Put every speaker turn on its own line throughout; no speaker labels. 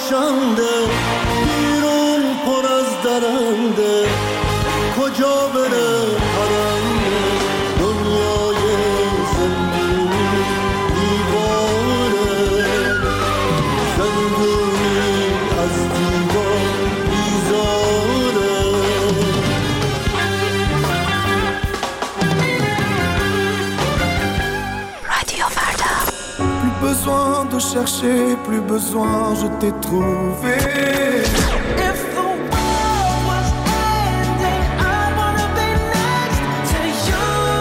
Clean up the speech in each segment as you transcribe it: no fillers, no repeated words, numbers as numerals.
روشنده بیرون پر از درنده کجا بره پرنده دنیای زندگی دیواره زندگی از دیوار بیزاره
رادیو فردا.
Plus besoin de chercher, plus besoin, je t'ai trouvé. If the world was ending, I wanna be next to you.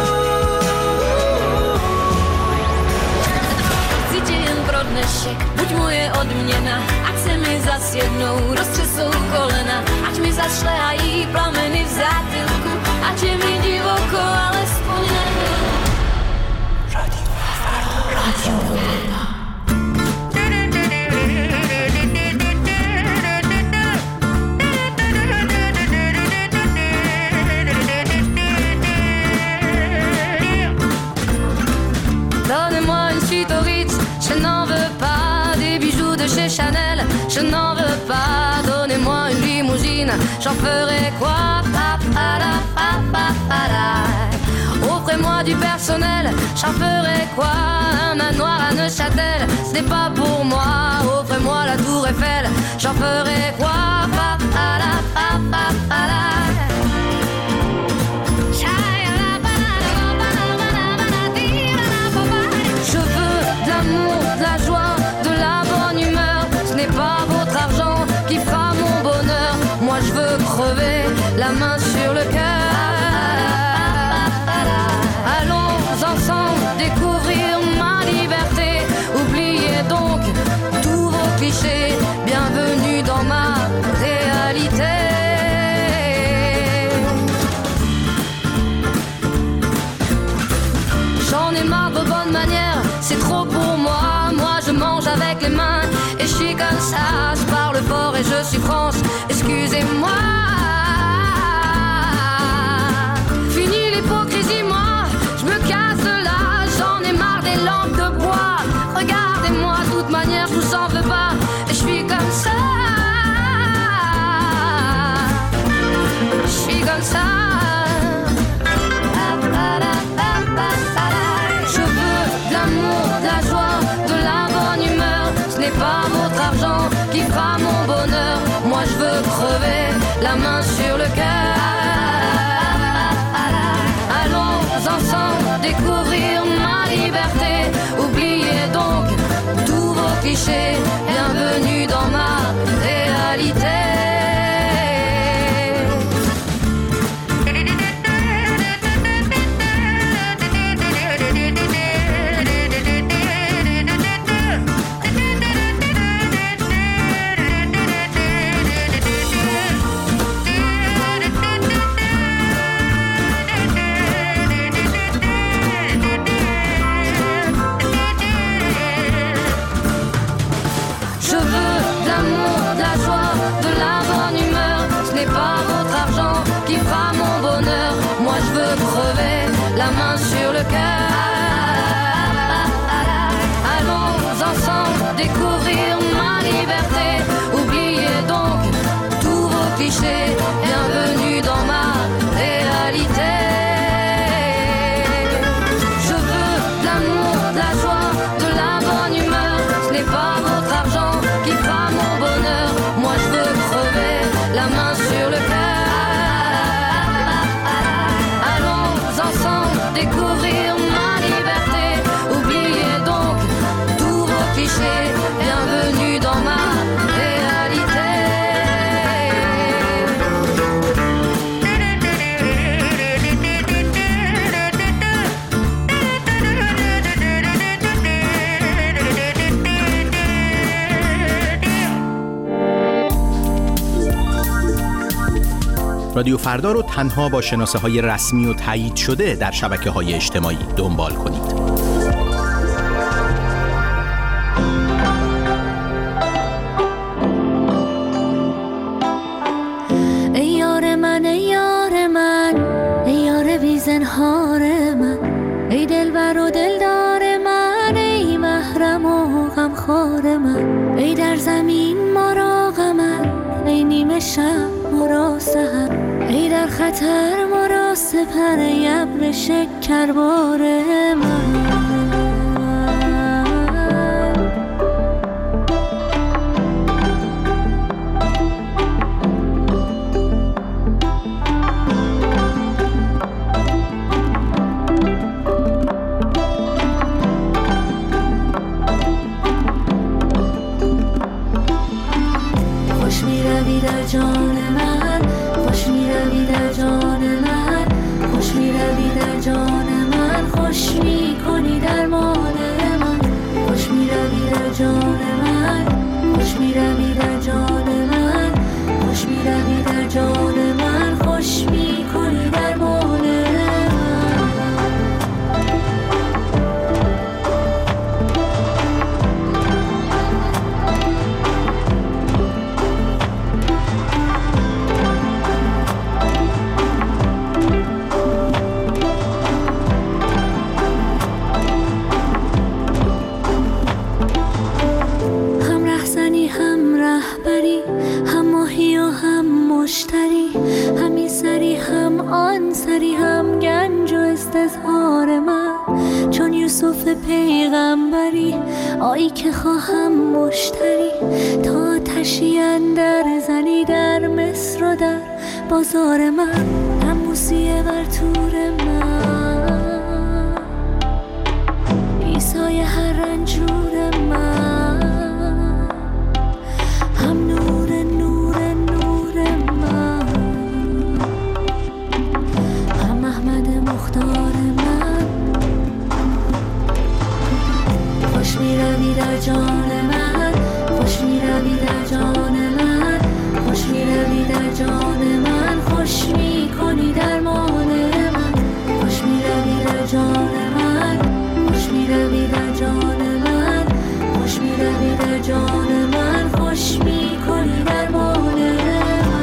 Cítim pro dnešek, buď moje odměna, ať se mi zas jednou roztřesou kolena, ať mi zašlehají plameny v zátylku, ať je mi divoko, alespoň nebyl.
رادیو فردا. رادیو فردا.
Donnez-moi une suite au Ritz, je n'en veux pas. Des bijoux de chez Chanel, je n'en veux pas. Donnez-moi une limousine, j'en ferai quoi? Offrez-moi du personnel, j'en ferai quoi? Un manoir à Neuchâtel, ce n'est pas pour moi. Offrez-moi la tour Eiffel, j'en ferai quoi? Je veux de l'amour, de la joie, de la bonne humeur. Ce n'est pas votre argent qui fera mon bonheur. Moi je veux crever la main sur le cœur. Allons ensemble découvrir ma liberté. Oubliez donc tous vos clichés. Bienvenue dans ma réalité. J'en ai marre de bonnes manières, c'est trop pour moi. Moi je mange avec les mains et je suis comme ça. Je parle fort et je suis France, excusez-moi. Fini l'hypocrisie, moi je me casse de là. J'en ai marre des lampes de bois. Regardez-moi, de toute manière je vous en veux pas. Et je suis comme ça. Je suis comme ça. De la joie, de la bonne humeur. Ce n'est pas votre argent qui fera mon bonheur. Moi je veux crever la main sur le cœur. Allons ensemble découvrir ma liberté. Oubliez donc tous vos clichés. Bienvenue dans ma réalité. La main sur le cœur. Allons ensemble découvrir ma liberté. Oubliez donc tous vos clichés. Bienvenue dans ma réalité. Je veux de l'amour, de la joie, de la bonne humeur. Ce n'est pas votre argent qui fera mon bonheur. Moi je veux crever la main sur le cœur. Découvrir ma liberté. Oubliez donc tous vos clichés. Bienvenue dans ma réalité.
رادیو فردا رو تنها با شناسه‌های رسمی و تایید شده در شبکه‌های اجتماعی دنبال کنید.
ای یار من، ای یار من، ای یار بی زنهار من، ای دلبر و دلدار من، ای محرم و غمخوار من، ای در زمین ما را قمر، ای نیمه شب ما را سحر، ای در خطر ما را سپر، ای ابر شکربار من. خوش می روی در جان من، خوش می روی در جان من، خوش می روی در جان من، خوش می کنی درمان من، خوش می روی در جان من، خوش می روی در جان من، خوش می روی در جان من، خوش می کنی درمان من. مشتری همی سری هم آن سری هم گنج و استظهار من، چون یوسف پیغمبری آیی که خواهم مشتری، تا آتشی اندر زنی در مصر و در بازار من، نموسیه بر تور من، عیسای هر رنجور من، هم نور نور من، هم احمد مختار من. خوش می روی در جان من، خوش می روی در جان من، خوش می روی در جان من، خوش می کنی درمان من، خوش می روی در جان من، خوش می روی در جان من، خوش می روی در جان من، خوش می کنی درمان من.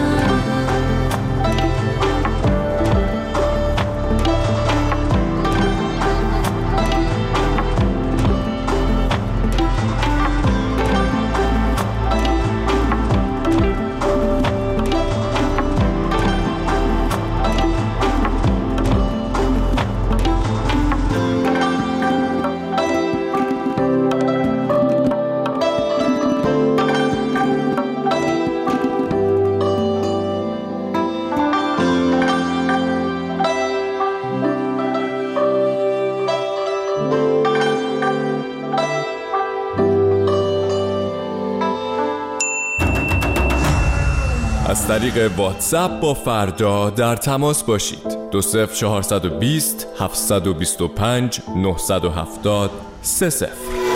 از طریق واتساپ با فردا در تماس باشید. 20420 725 970 30.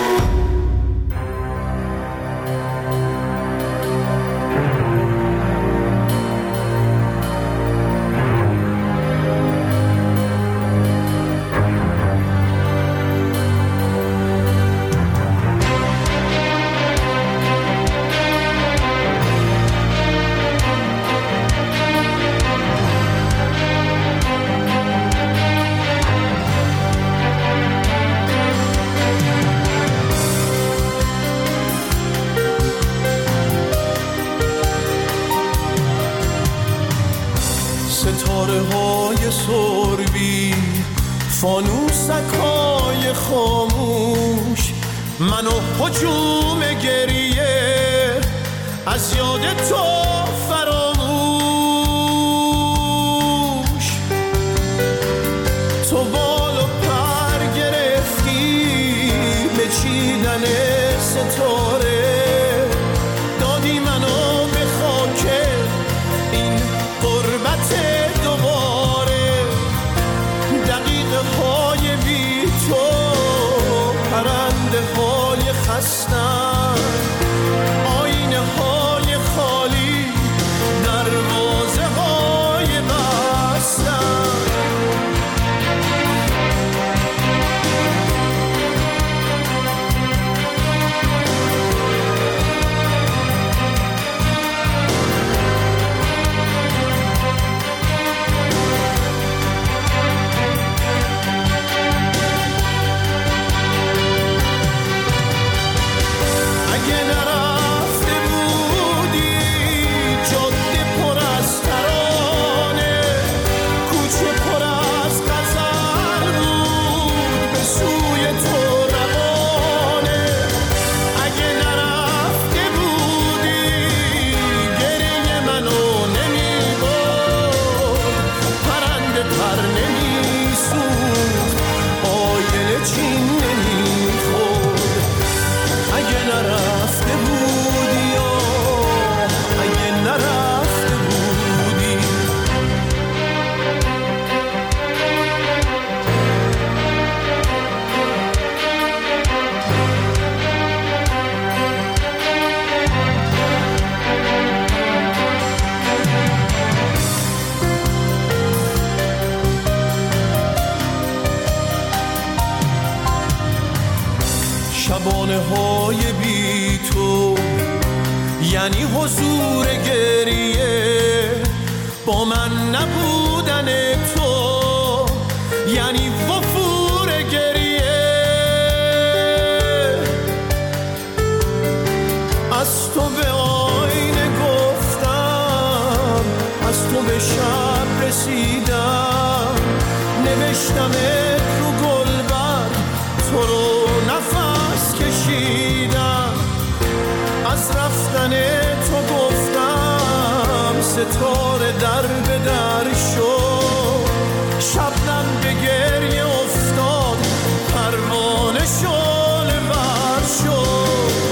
ستاره های سربی، فانوسکای خاموش، منو هجوم گریه از یاد تو فراموش، تو بال و پر گرفتی به چیدن ستاره، دادی منو به خاک این غربت دوباره، دقیقه های بی تو پرنده های خستن، آینه های خالی دروازه های بستن. های بی تو، یعنی حضور گریه با من نبودن تو، یعنی وفور گریه. از تو به آینه گفتم، از تو به شب رسیدم، نوشتمت رو گلبر، تو رو نفس کشیدم. از رفتن تو گفتم، ستاره در به در شد، شبنم به گریه افتاد، پروانه شعله ور شد.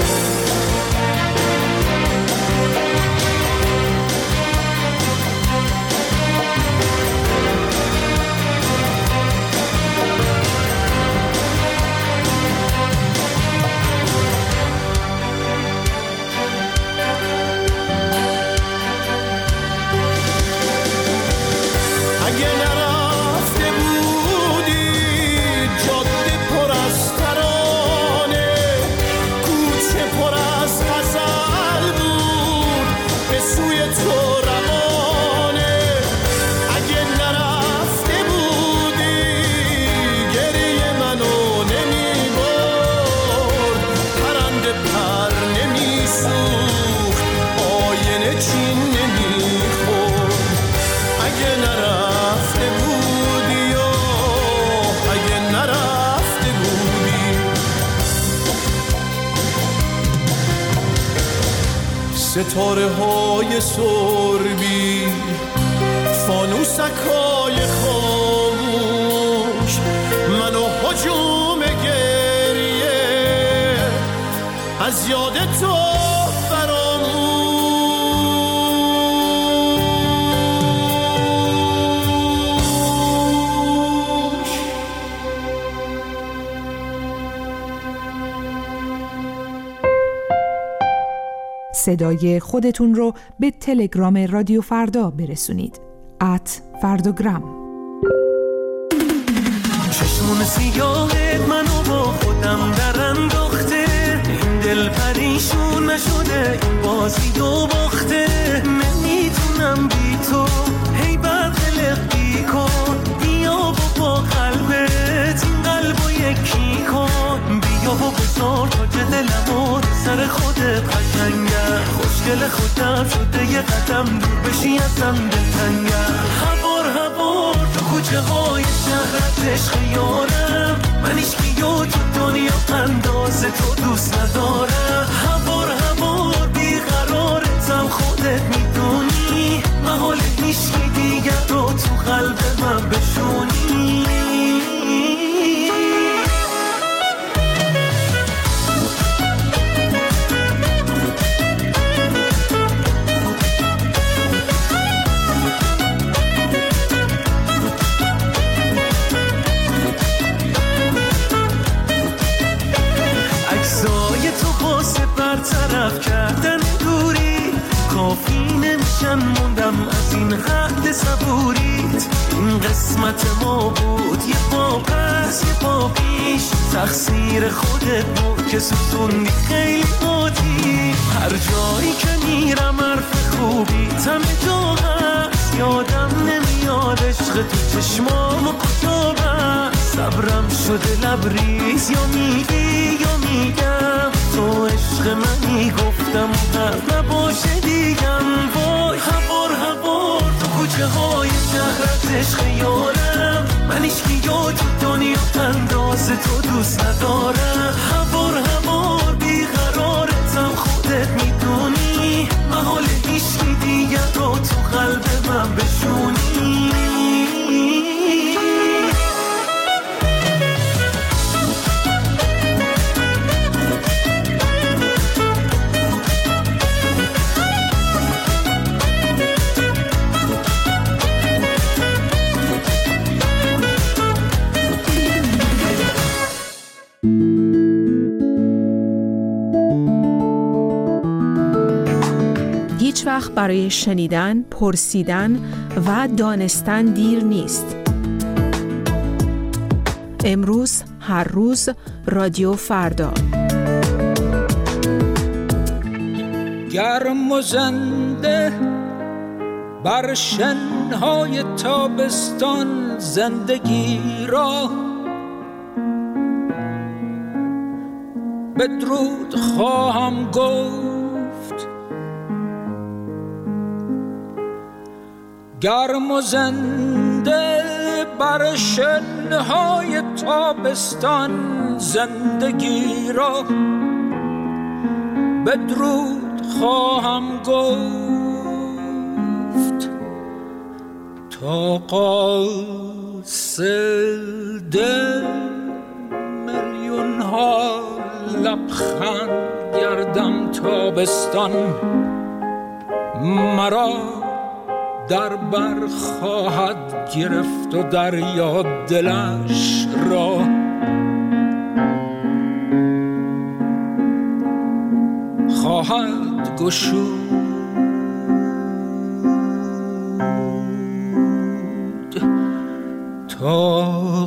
ستاره های سربی، فانوسک های خاموش، منو هجوم گریه از یاد تو
صدای خودتون رو به تلگرام رادیو فردا برسونید. @فرداگرام.
چشمون سیاهت منو با خودم در انداخته، این دل پریشون نشده، این بازی دو باخته. نمیتونم بی تو هی بدقلقی کن، بیا با قلبت این قلبو یکی کن، بیا و بذار تا دلمو سر خودت قشنگه، خوشگل خودم شده یه قدم دور بشی ازم دلتنگه. هوار تو کوچه های شهرت عشق یارم، من ایشکیو تو دنیا انداز تو دوست ندارم. هوار بیقرارتم خودت میدونی، محال هیچکی دیگر رو تو قلب من بشونی. برطرف کردن دوری کافی نمیشن، موندم از این حد صبوریت. این قسمت ما بود، یه پا پس یه پا پیش، تقصیر خودت بود که سوزوندی خیلی بودی. هر جایی که میرم حرف خوبی همه جا هست، یادم نمیاد عشق تو چشمام و کجا بست. صبرم شده لبریز، یا میگی یا میگم تو عشق منی، گفتم حرف نباشه دیگم. وای هوار تو کوچه های شهرت عشق یارم، من ایشکیو تو دنیا انداز تو دوست ندارم. هوار بیقرارتم خودت میدونی، محال هیچکی دیگر رو تو قلب من بشونی.
هیچ وقت برای شنیدن، پرسیدن و دانستن دیر نیست. امروز، هر روز، رادیو فردا.
گرم و زنده بر شنهای تابستان زندگی را بدرود خواهم گفت. گرم و زنده بر شنهای تابستان زندگی را بدرود خواهم گفت. تا قاصد میلیون ها لبخند گردم تابستان مرا در بر خواهد گرفت و دریا دلش را خواهد گشود. تا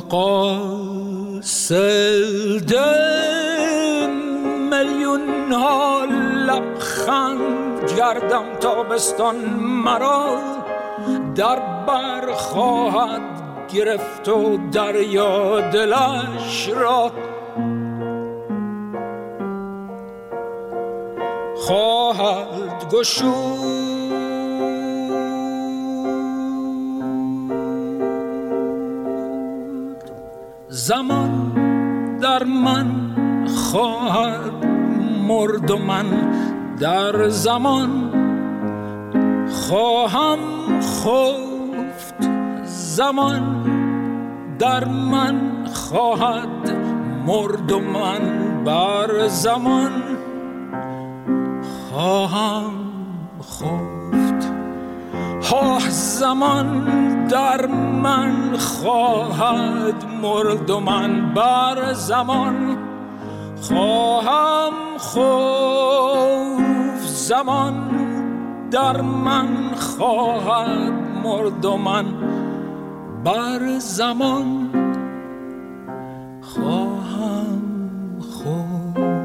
قاصد میلیون ها لبخند گردم تابستان مرا در بر خواهد گرفت و دریا دلش را خواهد گشود. زمان در من خواهد مرد و من در زمان خواهم خفت. زمان در من خواهد مرد و من بر زمان خواهم خفت. زمان در من خواهد مرد و من بر زمان خواهم خفت. زمان در من خواهد مرد و من بر زمان خواهم خفت.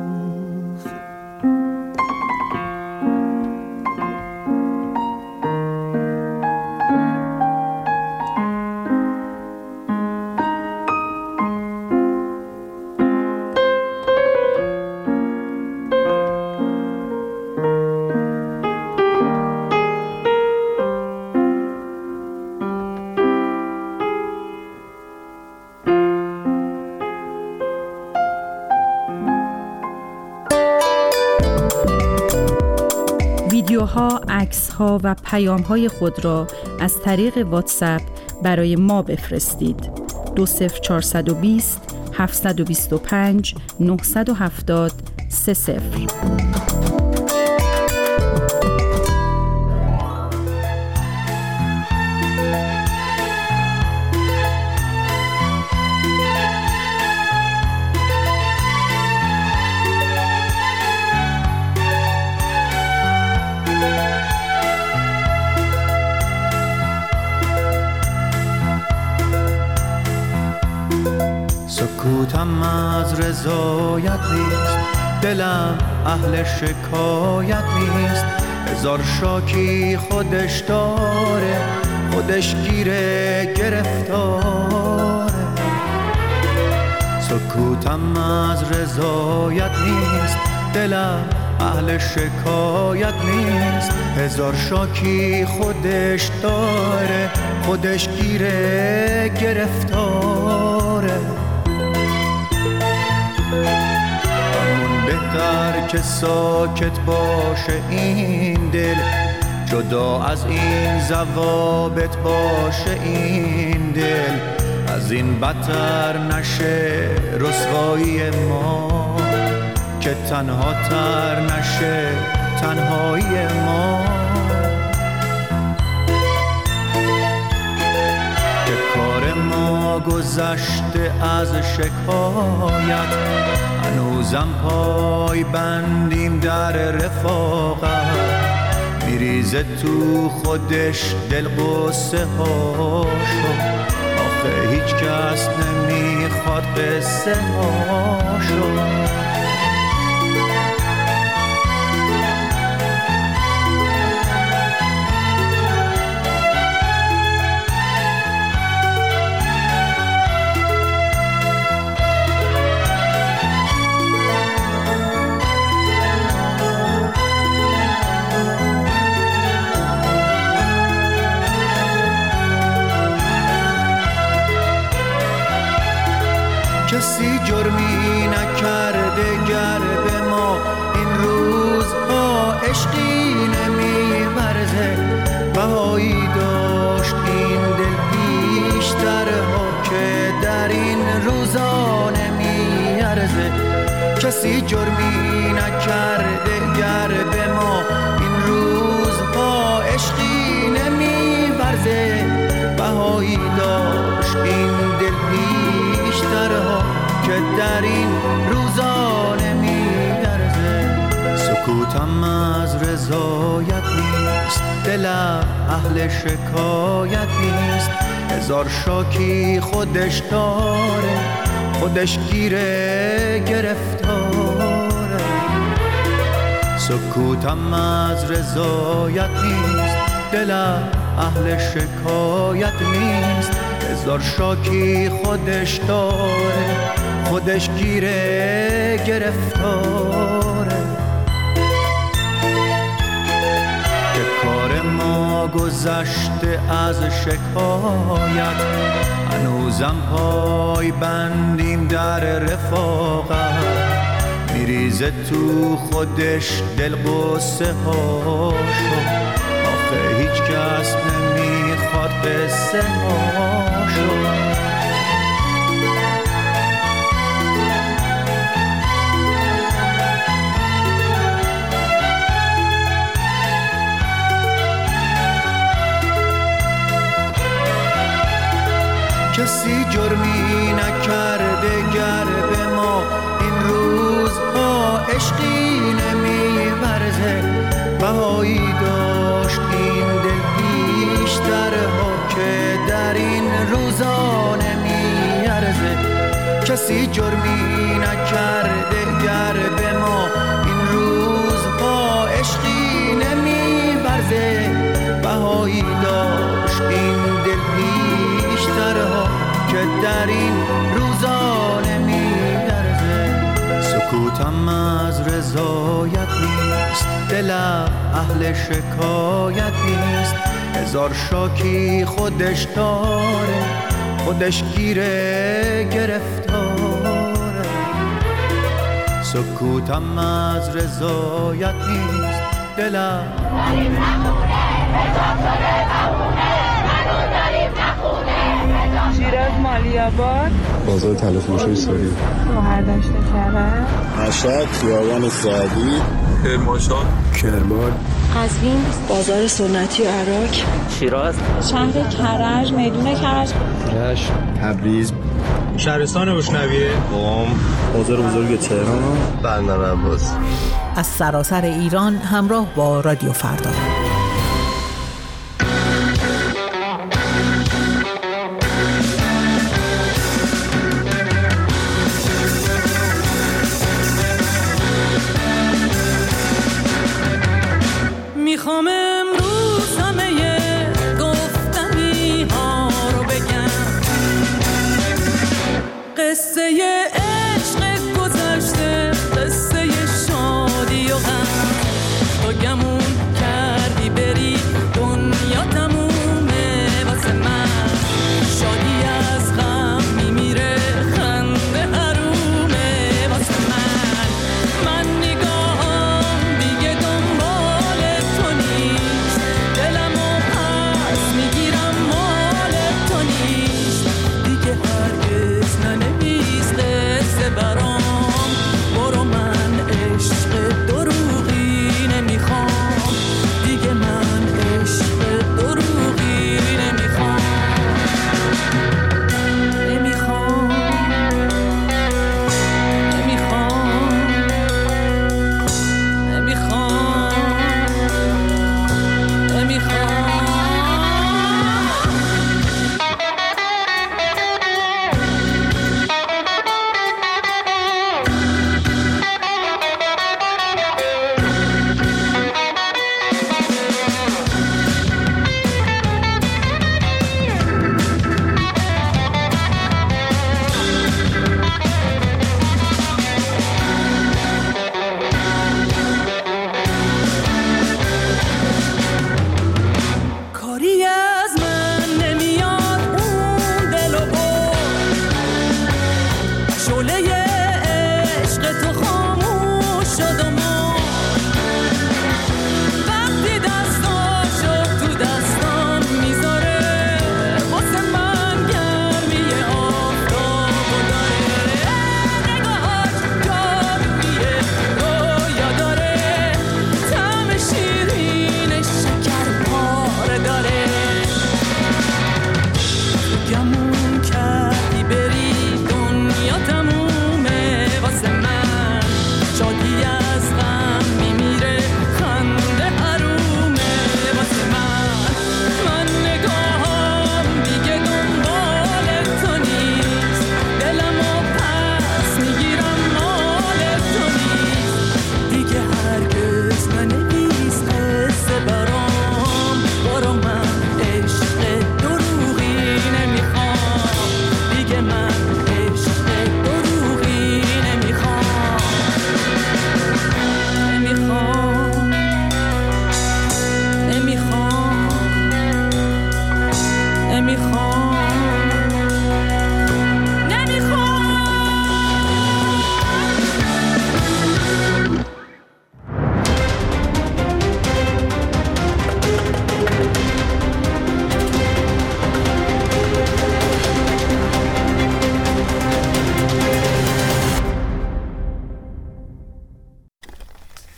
ویدیوها، عکس‌ها و پیام‌های خود را از طریق واتساپ برای ما بفرستید. 20420 725 970 30.
سکوتم از رضایت نیست، دلم اهل شکایت نیست. هزار شاکی خودش داره، خودش گیره گرفتاره. سکوتم از رضایت نیست، دلم اهل شکایت نیست. هزار شاکی خودش داره، خودش گیره گرفتاره. همون بهتر که ساکت باشه این دل، جدا از این ضوابط باشه این دل. از این بدتر نشه رسوایی ما، که تنها تر نشه تنهایی ما. که کار ما گذشته از شکایت، هنوزم پای بندیم در رفاقت. میریزه تو خودش دل قصه هاشو، آخه هیچ کس نمیخواد قصه هاشو. سکوتم از رضایت نیست، دلم اهل شکایت نیست. هزار شاکی خودش داره، خودش گیره گرفتاره. سکوتم از رضایت نیست، دلم اهل شکایت نیست. هزار شاکی خودش داره، خودش گیره گرفتاره. که کار ما گذشته از شکایت، هنوزم پای بندیم در رفاقت. میریزه تو خودش دل قصه هاشو، آخه هیچ کس نمیخواد قصه هاشو. کسی جرمی نکرده گر به ما این روزها عشقی نمیورزه. بهایی داشت این دل بیشترها که در این روزا نمیارزه. کسی جرمی نکرده گر به ما این روزها عشقی نمیورزه. بهایی داشت این دل بیشترها که در این روزا نمیارزه. سکوتم از رضایت نیست، دلم اهل شکایت نیست. هزار شاکی خودش داره، خودش گیره گرفتاره. سکوتم از رضایت نیست، دلم داریم نخونه، حساب شده بمونه، هنوز داریم نخونه.
شیراز مالیاباد،
بازار تلفروشی سوری،
شهردشت کرج،
مشهد خیابان سعدی،
کرمانشاه،
کرمان،
قزوین بازار سنتی و عراق،
شیراز،
شهر کرج، میدون کرج،
رشت، تبریز،
شهرستان بشنویه،
قم، بازار بزرگ تهران، بندر عباس.
از سراسر ایران همراه با رادیو فردا.
میخوام امروز همه گفتنی ها رو بگم، قصه عشق گذشته، قصه شادی و غم، با گمون